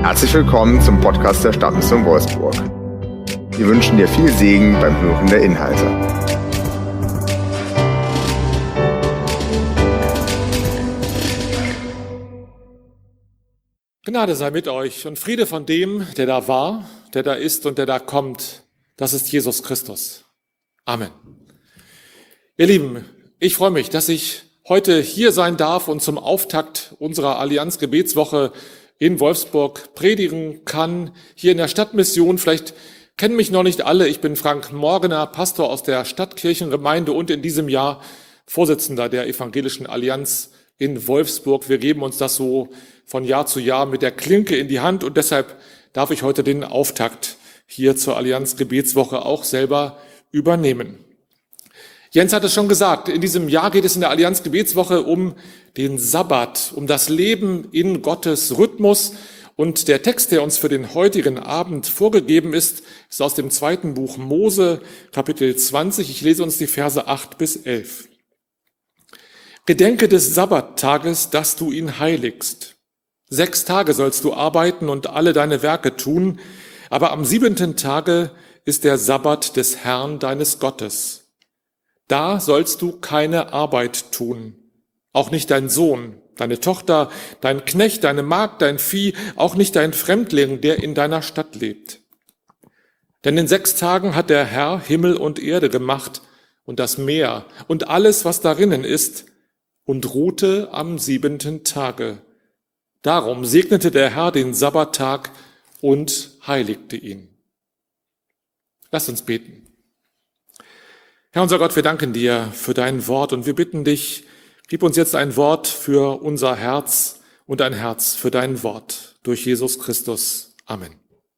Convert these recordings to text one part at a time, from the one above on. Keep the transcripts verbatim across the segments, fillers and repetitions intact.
Herzlich willkommen zum Podcast der Stadtmission Wolfsburg. Wir wünschen dir viel Segen beim Hören der Inhalte. Gnade sei mit euch und Friede von dem, der da war, der da ist und der da kommt. Das ist Jesus Christus. Amen. Ihr Lieben, ich freue mich, dass ich heute hier sein darf und zum Auftakt unserer Allianz-Gebetswoche in Wolfsburg predigen kann, hier in der Stadtmission. Vielleicht kennen mich noch nicht alle. Ich bin Frank Morgener, Pastor aus der Stadtkirchengemeinde und in diesem Jahr Vorsitzender der Evangelischen Allianz in Wolfsburg. Wir geben uns das so von Jahr zu Jahr mit der Klinke in die Hand und deshalb darf ich heute den Auftakt hier zur Allianz-Gebetswoche auch selber übernehmen. Jens hat es schon gesagt, in diesem Jahr geht es in der Allianz-Gebetswoche um den Sabbat, um das Leben in Gottes Rhythmus. Und der Text, der uns für den heutigen Abend vorgegeben ist, ist aus dem zweiten Buch Mose, Kapitel zwanzig. Ich lese uns die Verse acht bis elf. Gedenke des Sabbattages, dass du ihn heiligst. Sechs Tage sollst du arbeiten und alle deine Werke tun, aber am siebenten Tage ist der Sabbat des Herrn deines Gottes. Da sollst du keine Arbeit tun, auch nicht dein Sohn, deine Tochter, dein Knecht, deine Magd, dein Vieh, auch nicht dein Fremdling, der in deiner Stadt lebt. Denn in sechs Tagen hat der Herr Himmel und Erde gemacht und das Meer und alles, was darinnen ist, und ruhte am siebenten Tage. Darum segnete der Herr den Sabbattag und heiligte ihn. Lasst uns beten. Herr unser Gott, wir danken dir für dein Wort und wir bitten dich, gib uns jetzt ein Wort für unser Herz und ein Herz für dein Wort. Durch Jesus Christus. Amen.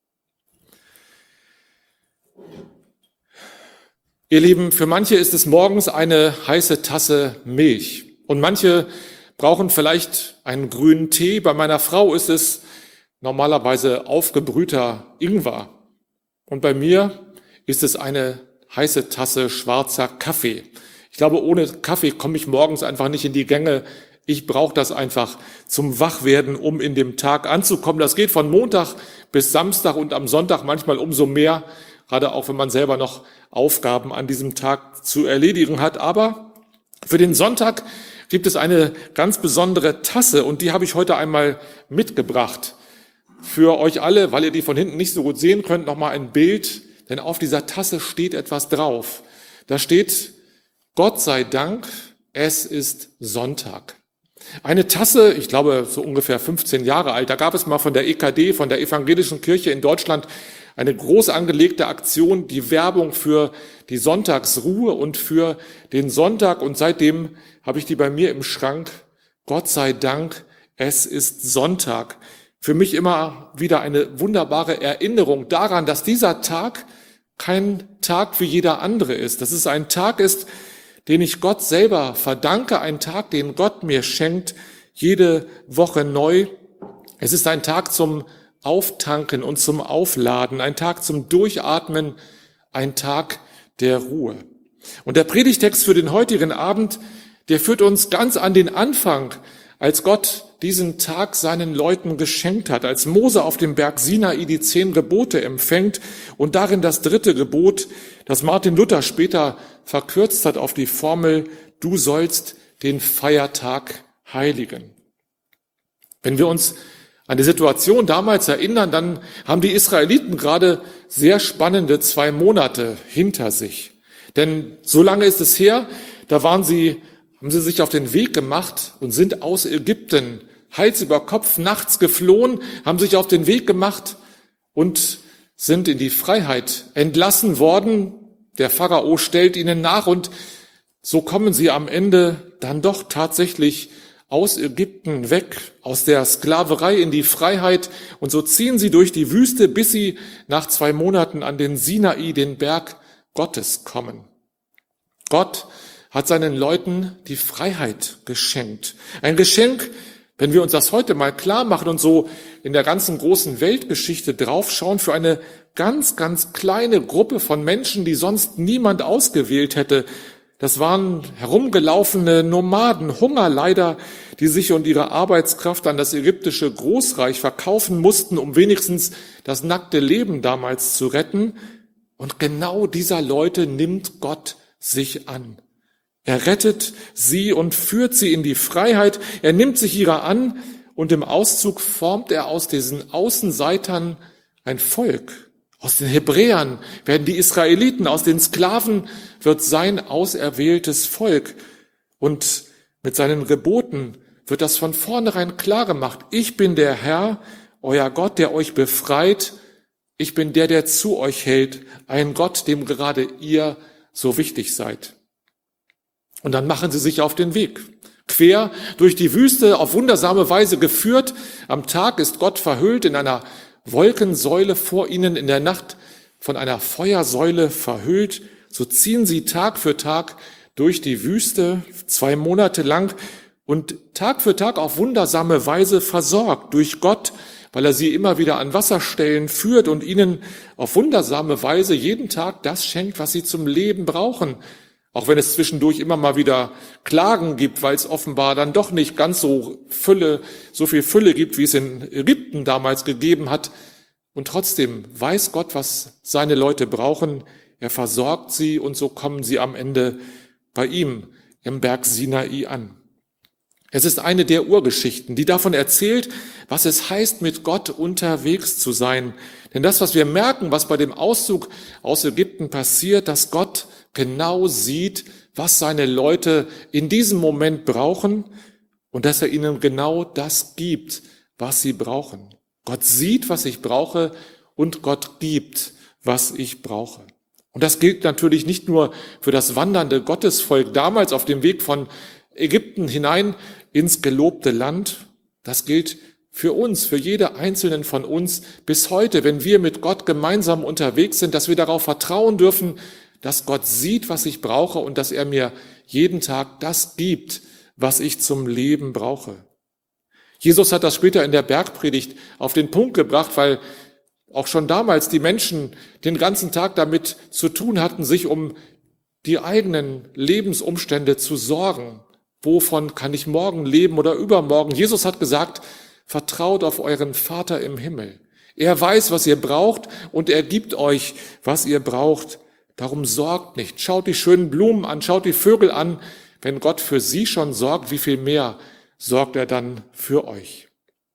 Ihr Lieben, für manche ist es morgens eine heiße Tasse Milch und manche brauchen vielleicht einen grünen Tee. Bei meiner Frau ist es normalerweise aufgebrühter Ingwer und bei mir ist es eine heiße Tasse schwarzer Kaffee. Ich glaube, ohne Kaffee komme ich morgens einfach nicht in die Gänge. Ich brauche das einfach zum Wachwerden, um in dem Tag anzukommen. Das geht von Montag bis Samstag und am Sonntag manchmal umso mehr, gerade auch wenn man selber noch Aufgaben an diesem Tag zu erledigen hat. Aber für den Sonntag gibt es eine ganz besondere Tasse und die habe ich heute einmal mitgebracht. Für euch alle, weil ihr die von hinten nicht so gut sehen könnt, nochmal ein Bild. Denn auf dieser Tasse steht etwas drauf. Da steht, Gott sei Dank, es ist Sonntag. Eine Tasse, ich glaube so ungefähr fünfzehn Jahre alt, da gab es mal von der E K D, von der Evangelischen Kirche in Deutschland, eine groß angelegte Aktion, die Werbung für die Sonntagsruhe und für den Sonntag. Und seitdem habe ich die bei mir im Schrank. Gott sei Dank, es ist Sonntag. Für mich immer wieder eine wunderbare Erinnerung daran, dass dieser Tag kein Tag wie jeder andere ist. Dass es ein Tag ist, den ich Gott selber verdanke, ein Tag, den Gott mir schenkt, jede Woche neu. Es ist ein Tag zum Auftanken und zum Aufladen, ein Tag zum Durchatmen, ein Tag der Ruhe. Und der Predigtext für den heutigen Abend, der führt uns ganz an den Anfang, als Gott diesen Tag seinen Leuten geschenkt hat, als Mose auf dem Berg Sinai die zehn Gebote empfängt und darin das dritte Gebot, das Martin Luther später verkürzt hat auf die Formel, du sollst den Feiertag heiligen. Wenn wir uns an die Situation damals erinnern, dann haben die Israeliten gerade sehr spannende zwei Monate hinter sich. Denn so lange ist es her, da waren sie haben sie sich auf den Weg gemacht und sind aus Ägypten Hals über Kopf nachts geflohen, haben sich auf den Weg gemacht und sind in die Freiheit entlassen worden. Der Pharao stellt ihnen nach und so kommen sie am Ende dann doch tatsächlich aus Ägypten weg, aus der Sklaverei in die Freiheit und so ziehen sie durch die Wüste, bis sie nach zwei Monaten an den Sinai, den Berg Gottes, kommen. Gott hat seinen Leuten die Freiheit geschenkt. Ein Geschenk, wenn wir uns das heute mal klar machen und so in der ganzen großen Weltgeschichte draufschauen, für eine ganz, ganz kleine Gruppe von Menschen, die sonst niemand ausgewählt hätte, Das waren herumgelaufene Nomaden, Hungerleider, die sich und ihre Arbeitskraft an das ägyptische Großreich verkaufen mussten, um wenigstens das nackte Leben damals zu retten. Und genau dieser Leute nimmt Gott sich an. Er rettet sie und führt sie in die Freiheit. Er nimmt sich ihrer an und im Auszug formt er aus diesen Außenseitern ein Volk. Aus den Hebräern werden die Israeliten, aus den Sklaven wird sein auserwähltes Volk. Und mit seinen Geboten wird das von vornherein klar gemacht. Ich bin der Herr, euer Gott, der euch befreit. Ich bin der, der zu euch hält. Ein Gott, dem gerade ihr so wichtig seid. Und dann machen sie sich auf den Weg. Quer durch die Wüste, auf wundersame Weise geführt. Am Tag ist Gott verhüllt in einer Wolkensäule vor ihnen, in der Nacht von einer Feuersäule verhüllt. So ziehen sie Tag für Tag durch die Wüste, zwei Monate lang und Tag für Tag auf wundersame Weise versorgt durch Gott, weil er sie immer wieder an Wasserstellen führt und ihnen auf wundersame Weise jeden Tag das schenkt, was sie zum Leben brauchen. Auch wenn es zwischendurch immer mal wieder Klagen gibt, weil es offenbar dann doch nicht ganz so Fülle, so viel Fülle gibt, wie es in Ägypten damals gegeben hat. Und trotzdem weiß Gott, was seine Leute brauchen. Er versorgt sie und so kommen sie am Ende bei ihm im Berg Sinai an. Es ist eine der Urgeschichten, die davon erzählt, was es heißt, mit Gott unterwegs zu sein. Denn das, was wir merken, was bei dem Auszug aus Ägypten passiert, dass Gott genau sieht, was seine Leute in diesem Moment brauchen und dass er ihnen genau das gibt, was sie brauchen. Gott sieht, was ich brauche und Gott gibt, was ich brauche. Und das gilt natürlich nicht nur für das wandernde Gottesvolk damals auf dem Weg von Ägypten hinein ins gelobte Land. Das gilt für uns, für jede einzelnen von uns bis heute, wenn wir mit Gott gemeinsam unterwegs sind, dass wir darauf vertrauen dürfen, dass Gott sieht, was ich brauche und dass er mir jeden Tag das gibt, was ich zum Leben brauche. Jesus hat das später in der Bergpredigt auf den Punkt gebracht, weil auch schon damals die Menschen den ganzen Tag damit zu tun hatten, sich um die eigenen Lebensumstände zu sorgen. Wovon kann ich morgen leben oder übermorgen? Jesus hat gesagt, vertraut auf euren Vater im Himmel. Er weiß, was ihr braucht und er gibt euch, was ihr braucht. Darum sorgt nicht. Schaut die schönen Blumen an, schaut die Vögel an. Wenn Gott für sie schon sorgt, wie viel mehr sorgt er dann für euch?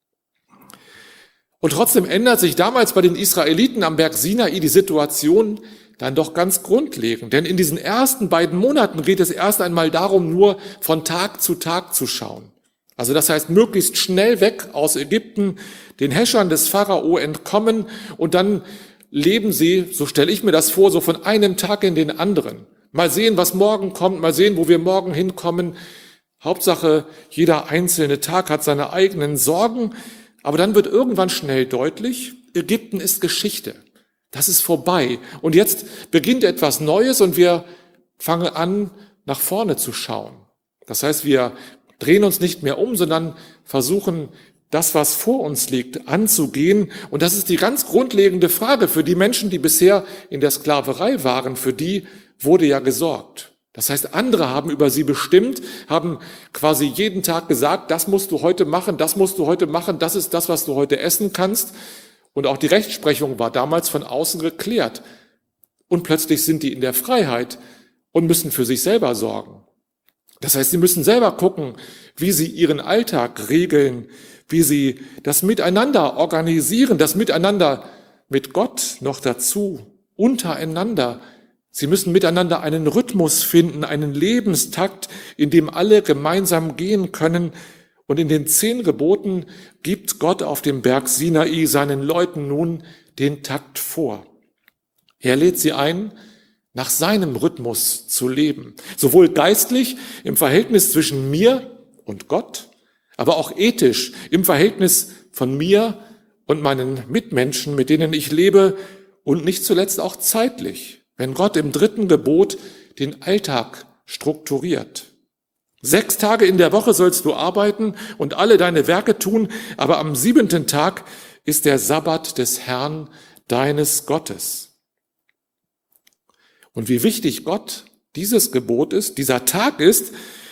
Und trotzdem ändert sich damals bei den Israeliten am Berg Sinai die Situation dann doch ganz grundlegend. Denn in diesen ersten beiden Monaten geht es erst einmal darum, nur von Tag zu Tag zu schauen. Also das heißt, möglichst schnell weg aus Ägypten, den Häschern des Pharao entkommen und dann leben sie, so stelle ich mir das vor, so von einem Tag in den anderen. Mal sehen, was morgen kommt, mal sehen, wo wir morgen hinkommen. Hauptsache, jeder einzelne Tag hat seine eigenen Sorgen. Aber dann wird irgendwann schnell deutlich, Ägypten ist Geschichte. Das ist vorbei. Und jetzt beginnt etwas Neues und wir fangen an, nach vorne zu schauen. Das heißt, wir drehen uns nicht mehr um, sondern versuchen, das, was vor uns liegt, anzugehen. Und das ist die ganz grundlegende Frage für die Menschen, die bisher in der Sklaverei waren. Für die wurde ja gesorgt. Das heißt, andere haben über sie bestimmt, haben quasi jeden Tag gesagt, das musst du heute machen, das musst du heute machen, das ist das, was du heute essen kannst. Und auch die Rechtsprechung war damals von außen geklärt. Und plötzlich sind die in der Freiheit und müssen für sich selber sorgen. Das heißt, sie müssen selber gucken, wie sie ihren Alltag regeln, wie sie das Miteinander organisieren, das Miteinander mit Gott noch dazu, untereinander. Sie müssen miteinander einen Rhythmus finden, einen Lebenstakt, in dem alle gemeinsam gehen können. Und in den zehn Geboten gibt Gott auf dem Berg Sinai seinen Leuten nun den Takt vor. Er lädt sie ein, nach seinem Rhythmus zu leben. Sowohl geistlich im Verhältnis zwischen mir und Gott, aber auch ethisch im Verhältnis von mir und meinen Mitmenschen, mit denen ich lebe, und nicht zuletzt auch zeitlich, wenn Gott im dritten Gebot den Alltag strukturiert. Sechs Tage in der Woche sollst du arbeiten und alle deine Werke tun, aber am siebenten Tag ist der Sabbat des Herrn, deines Gottes. Und wie wichtig Gott dieses Gebot ist, dieser Tag ist,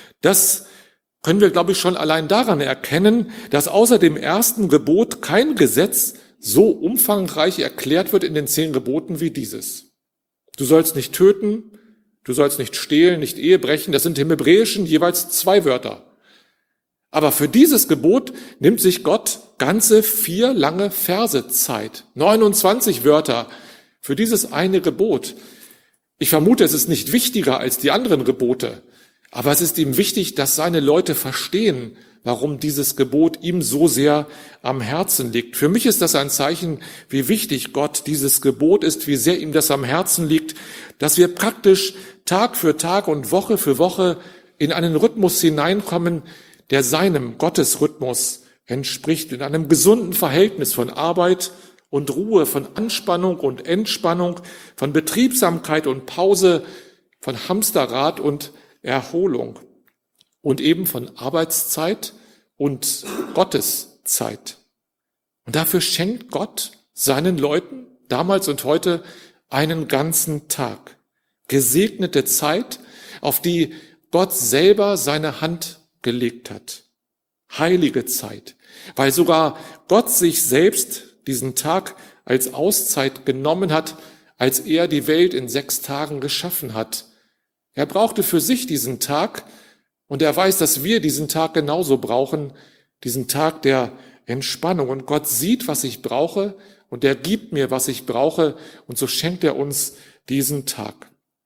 das können wir, glaube ich, schon allein daran erkennen, dass außer dem ersten Gebot kein Gesetz so umfangreich erklärt wird in den zehn Geboten wie dieses. Du sollst nicht töten, du sollst nicht stehlen, nicht Ehe brechen, das sind im Hebräischen jeweils zwei Wörter. Aber für dieses Gebot nimmt sich Gott ganze vier lange Verse Zeit, neunundzwanzig Wörter für dieses eine Gebot. Ich vermute, es ist nicht wichtiger als die anderen Gebote, aber es ist ihm wichtig, dass seine Leute verstehen, warum dieses Gebot ihm so sehr am Herzen liegt. Für mich ist das ein Zeichen, wie wichtig Gott dieses Gebot ist, wie sehr ihm das am Herzen liegt, dass wir praktisch Tag für Tag und Woche für Woche in einen Rhythmus hineinkommen, der seinem Gottesrhythmus entspricht, in einem gesunden Verhältnis von Arbeit und Ruhe, von Anspannung und Entspannung, von Betriebsamkeit und Pause, von Hamsterrad und Erholung und eben von Arbeitszeit und Gotteszeit. Und dafür schenkt Gott seinen Leuten damals und heute einen ganzen Tag. Gesegnete Zeit, auf die Gott selber seine Hand gelegt hat. Heilige Zeit, weil sogar Gott sich selbst diesen Tag als Auszeit genommen hat, als er die Welt in sechs Tagen geschaffen hat. Er brauchte für sich diesen Tag und er weiß, dass wir diesen Tag genauso brauchen, diesen Tag der Entspannung. Und Gott sieht, was ich brauche und er gibt mir, was ich brauche und so schenkt er uns diesen Tag.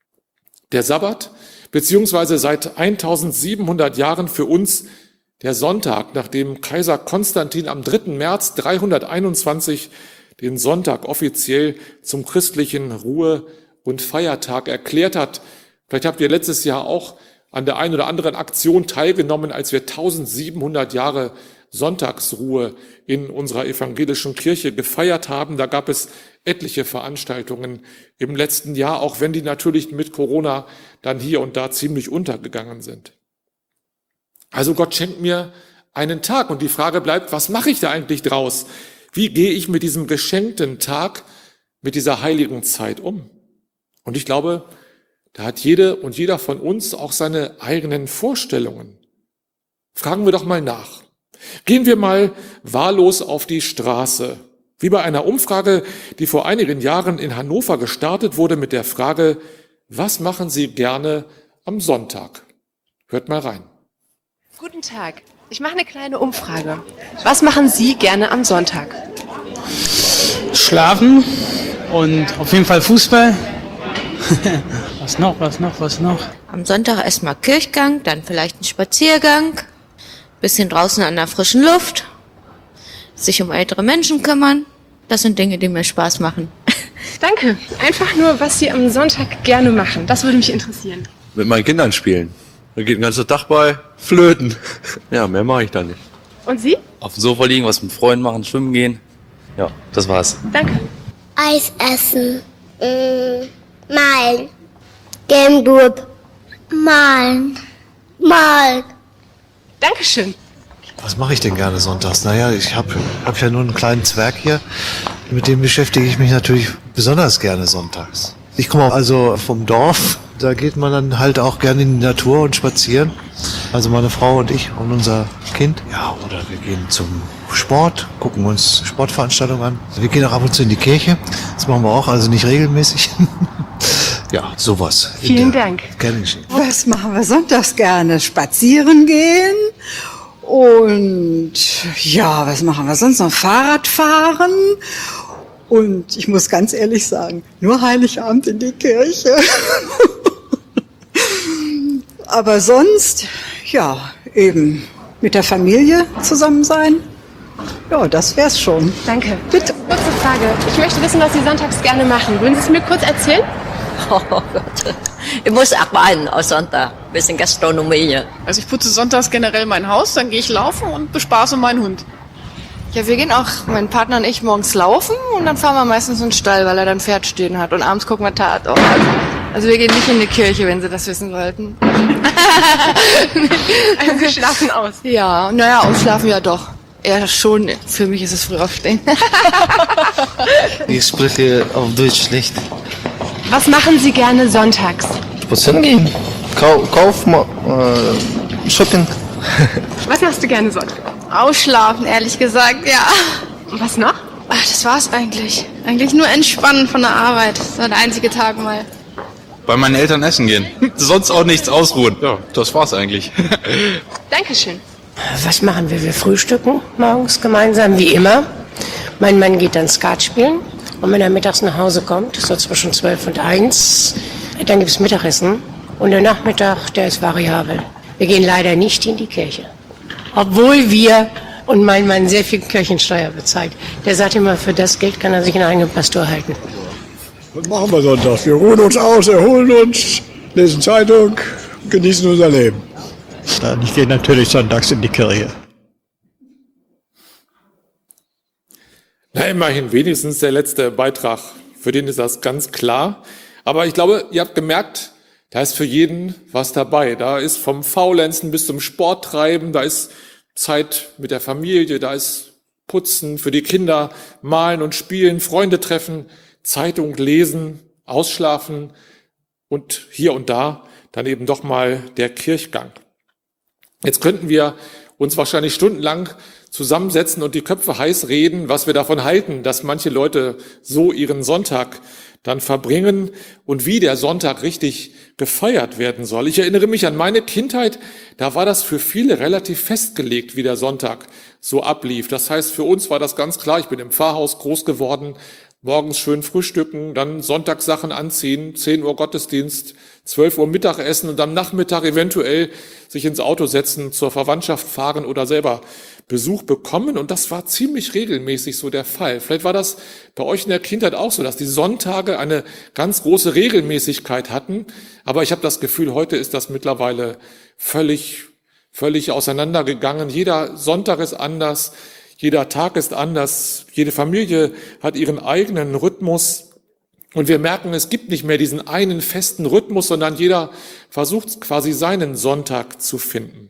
Der Sabbat, beziehungsweise seit eintausendsiebenhundert Jahren für uns der Sonntag, nachdem Kaiser Konstantin am dritten März dreihunderteinundzwanzig den Sonntag offiziell zum christlichen Ruhe- und Feiertag erklärt hat. Vielleicht habt ihr letztes Jahr auch an der einen oder anderen Aktion teilgenommen, als wir eintausendsiebenhundert Jahre Sonntagsruhe in unserer evangelischen Kirche gefeiert haben. Da gab es etliche Veranstaltungen im letzten Jahr, auch wenn die natürlich mit Corona dann hier und da ziemlich untergegangen sind. Also Gott schenkt mir einen Tag und die Frage bleibt, was mache ich da eigentlich draus? Wie gehe ich mit diesem geschenkten Tag, mit dieser heiligen Zeit um? Und ich glaube, da hat jede und jeder von uns auch seine eigenen Vorstellungen. Fragen wir doch mal nach. Gehen wir mal wahllos auf die Straße. Wie bei einer Umfrage, die vor einigen Jahren in Hannover gestartet wurde mit der Frage, was machen Sie gerne am Sonntag? Hört mal rein. Guten Tag. Ich mache eine kleine Umfrage. Was machen Sie gerne am Sonntag? Schlafen und auf jeden Fall Fußball. Was noch, was noch, was noch? Am Sonntag erstmal Kirchgang, dann vielleicht ein Spaziergang, bisschen draußen an der frischen Luft, sich um ältere Menschen kümmern. Das sind Dinge, die mir Spaß machen. Danke. Einfach nur, was Sie am Sonntag gerne machen. Das würde mich interessieren. Mit meinen Kindern spielen. Da geht den ganzen Tag bei flöten. Ja, mehr mache ich da nicht. Und Sie? Auf dem Sofa liegen, was mit Freunden machen, schwimmen gehen. Ja, das war's. Danke. Eis essen. Mm, malen. Gamebub. Malen. Malen. Dankeschön. Was mache ich denn gerne sonntags? Naja, ich habe hab ja nur einen kleinen Zwerg hier. Mit dem beschäftige ich mich natürlich besonders gerne sonntags. Ich komme also vom Dorf. Da geht man dann halt auch gerne in die Natur und spazieren. Also meine Frau und ich und unser Kind. Ja, oder wir gehen zum Sport, gucken uns Sportveranstaltungen an. Wir gehen auch ab und zu in die Kirche. Das machen wir auch, also nicht regelmäßig. Ja, sowas. Vielen Dank. Gerne geschehen. Was machen wir sonntags gerne? Spazieren gehen und ja, was machen wir sonst noch? Fahrrad fahren und ich muss ganz ehrlich sagen, nur Heiligabend in die Kirche. Aber sonst, ja, eben mit der Familie zusammen sein. Ja, das wär's schon. Danke. Bitte. Kurze Frage. Ich möchte wissen, was Sie sonntags gerne machen. Würden Sie es mir kurz erzählen? Oh Gott. Ich muss arbeiten am Sonntag. Ein bisschen Gastronomie hier. Also ich putze sonntags generell mein Haus, dann gehe ich laufen und bespaße meinen Hund. Ja, wir gehen auch, mein Partner und ich, morgens laufen und dann fahren wir meistens in den Stall, weil er dann Pferd stehen hat. Und abends gucken wir Tatort. Also wir gehen nicht in die Kirche, wenn Sie das wissen wollten. Also Sie schlafen aus? Ja, naja, ausschlafen ja doch. Ja, schon. Für mich ist es früh aufstehen. Ich spreche auf Deutsch schlecht. Was machen Sie gerne sonntags? Spazieren gehen. Kau Kauf, äh, Shopping. Was machst du gerne Sonntag? Ausschlafen, ehrlich gesagt, ja. Und was noch? Ach, das war's eigentlich. Eigentlich nur entspannen von der Arbeit. Das war der einzige Tag mal. Bei meinen Eltern essen gehen. Sonst auch nichts, ausruhen. Ja, das war's eigentlich. Dankeschön. Was machen wir? Wir frühstücken morgens gemeinsam, wie immer. Mein Mann geht dann Skat spielen. Und wenn er mittags nach Hause kommt, so zwischen zwölf und eins, dann gibt's Mittagessen. Und der Nachmittag, der ist variabel. Wir gehen leider nicht in die Kirche. Obwohl wir und mein Mann sehr viel Kirchensteuer bezahlt. Der sagt immer, für das Geld kann er sich einen eigenen Pastor halten. Was machen wir Sonntag? Wir ruhen uns aus, erholen uns, lesen Zeitung, genießen unser Leben. Ich gehe natürlich sonntags in die Kirche. Na, immerhin, wenigstens der letzte Beitrag. Für den ist das ganz klar. Aber ich glaube, ihr habt gemerkt, da ist für jeden was dabei. Da ist vom Faulenzen bis zum Sporttreiben, da ist Zeit mit der Familie, da ist Putzen für die Kinder, Malen und Spielen, Freunde treffen, Zeitung lesen, ausschlafen und hier und da dann eben doch mal der Kirchgang. Jetzt könnten wir uns wahrscheinlich stundenlang zusammensetzen und die Köpfe heiß reden, was wir davon halten, dass manche Leute so ihren Sonntag dann verbringen und wie der Sonntag richtig gefeiert werden soll. Ich erinnere mich an meine Kindheit, da war das für viele relativ festgelegt, wie der Sonntag so ablief. Das heißt, für uns war das ganz klar, ich bin im Pfarrhaus groß geworden, morgens schön frühstücken, dann Sonntagssachen anziehen, zehn Uhr Gottesdienst, zwölf Uhr Mittagessen und am Nachmittag eventuell sich ins Auto setzen, zur Verwandtschaft fahren oder selber Besuch bekommen. Und das war ziemlich regelmäßig so der Fall. Vielleicht war das bei euch in der Kindheit auch so, dass die Sonntage eine ganz große Regelmäßigkeit hatten. Aber ich habe das Gefühl, heute ist das mittlerweile völlig, völlig auseinandergegangen. Jeder Sonntag ist anders. Jeder Tag ist anders, jede Familie hat ihren eigenen Rhythmus und wir merken, es gibt nicht mehr diesen einen festen Rhythmus, sondern jeder versucht quasi seinen Sonntag zu finden.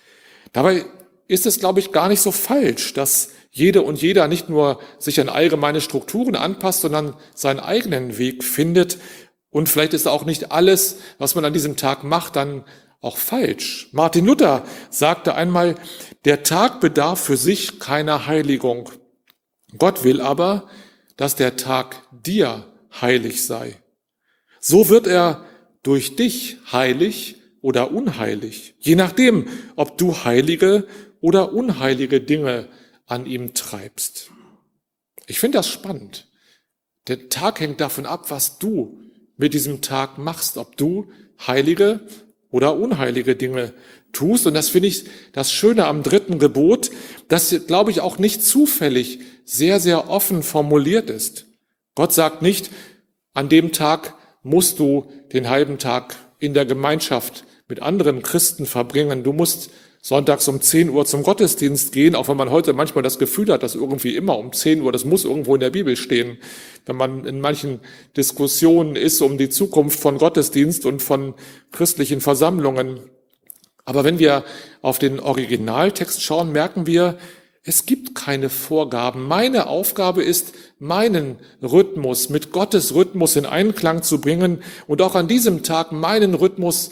Dabei ist es, glaube ich, gar nicht so falsch, dass jede und jeder nicht nur sich an allgemeine Strukturen anpasst, sondern seinen eigenen Weg findet und vielleicht ist auch nicht alles, was man an diesem Tag macht, dann auch falsch. Martin Luther sagte einmal, der Tag bedarf für sich keiner Heiligung. Gott will aber, dass der Tag dir heilig sei. So wird er durch dich heilig oder unheilig, je nachdem, ob du heilige oder unheilige Dinge an ihm treibst. Ich finde das spannend. Der Tag hängt davon ab, was du mit diesem Tag machst, ob du heilige oder unheilige Dinge tust. Und das finde ich das Schöne am dritten Gebot, das, glaube ich, auch nicht zufällig sehr, sehr offen formuliert ist. Gott sagt nicht, an dem Tag musst du den halben Tag in der Gemeinschaft mit anderen Christen verbringen. Du musst sonntags um zehn Uhr zum Gottesdienst gehen, auch wenn man heute manchmal das Gefühl hat, dass irgendwie immer um zehn Uhr, das muss irgendwo in der Bibel stehen, wenn man in manchen Diskussionen ist um die Zukunft von Gottesdienst und von christlichen Versammlungen. Aber wenn wir auf den Originaltext schauen, merken wir, es gibt keine Vorgaben. Meine Aufgabe ist, meinen Rhythmus mit Gottes Rhythmus in Einklang zu bringen und auch an diesem Tag meinen Rhythmus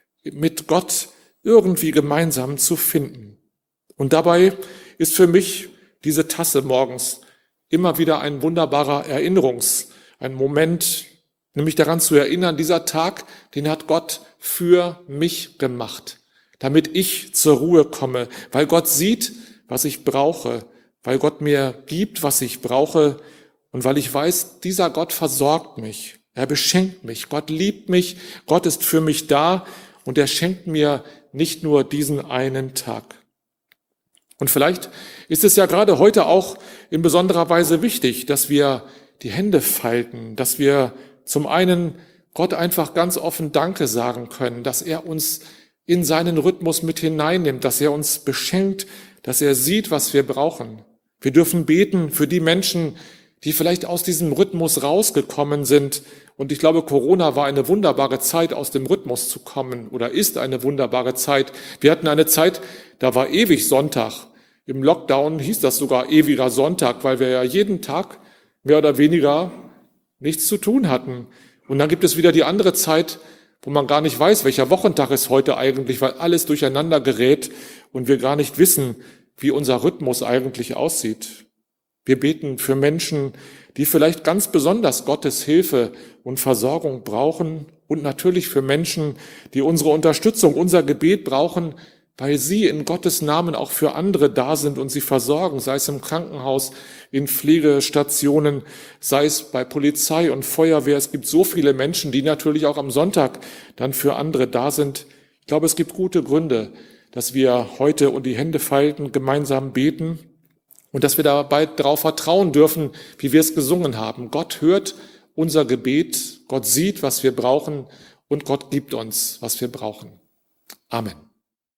mit Gott irgendwie gemeinsam zu finden. Und dabei ist für mich diese Tasse morgens immer wieder ein wunderbarer Erinnerungs-, ein Moment, nämlich daran zu erinnern, dieser Tag, den hat Gott für mich gemacht, damit ich zur Ruhe komme, weil Gott sieht, was ich brauche, weil Gott mir gibt, was ich brauche und weil ich weiß, dieser Gott versorgt mich, er beschenkt mich, Gott liebt mich, Gott ist für mich da und er schenkt mir nicht nur diesen einen Tag. Und vielleicht ist es ja gerade heute auch in besonderer Weise wichtig, dass wir die Hände falten, dass wir zum einen Gott einfach ganz offen Danke sagen können, dass er uns in seinen Rhythmus mit hineinnimmt, dass er uns beschenkt, dass er sieht, was wir brauchen. Wir dürfen beten für die Menschen, die vielleicht aus diesem Rhythmus rausgekommen sind. Und ich glaube, Corona war eine wunderbare Zeit, aus dem Rhythmus zu kommen oder ist eine wunderbare Zeit. Wir hatten eine Zeit, da war ewig Sonntag. Im Lockdown hieß das sogar ewiger Sonntag, weil wir ja jeden Tag mehr oder weniger nichts zu tun hatten. Und dann gibt es wieder die andere Zeit, wo man gar nicht weiß, welcher Wochentag ist heute eigentlich, weil alles durcheinander gerät und wir gar nicht wissen, wie unser Rhythmus eigentlich aussieht. Wir beten für Menschen, die vielleicht ganz besonders Gottes Hilfe und Versorgung brauchen und natürlich für Menschen, die unsere Unterstützung, unser Gebet brauchen, weil sie in Gottes Namen auch für andere da sind und sie versorgen, sei es im Krankenhaus, in Pflegestationen, sei es bei Polizei und Feuerwehr. Es gibt so viele Menschen, die natürlich auch am Sonntag dann für andere da sind. Ich glaube, es gibt gute Gründe, dass wir heute und die Hände falten, gemeinsam beten und dass wir dabei darauf vertrauen dürfen, wie wir es gesungen haben. Gott hört unser Gebet, Gott sieht, was wir brauchen und Gott gibt uns, was wir brauchen. Amen.